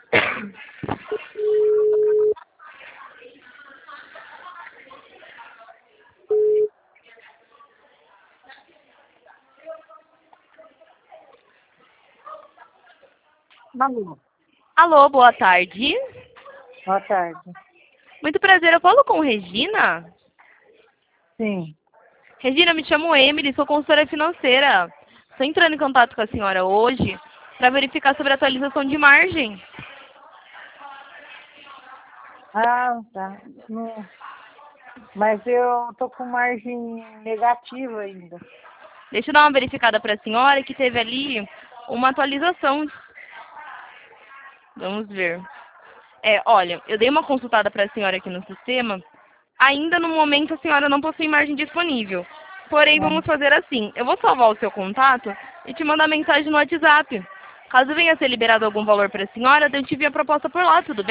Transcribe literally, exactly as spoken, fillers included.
Alô, Alô, boa tarde. boa tarde. Muito prazer, eu falo com Regina? Sim, Regina, me chamo Emily, sou consultora financeira. Estou entrando em contato com a senhora hoje para verificar sobre a atualização de margem. ah, tá. Não, mas eu tô com margem negativa ainda. Deixa eu dar uma verificada para a senhora que teve ali uma atualização. Vamos ver. É, olha, eu dei uma consultada para a senhora aqui no sistema. Ainda no momento a senhora não possui margem disponível. Porém, Ah, vamos fazer assim. Eu vou salvar o seu contato e te mandar mensagem no WhatsApp. Caso venha a ser liberado algum valor para a senhora, eu te envio a proposta por lá, tudo bem?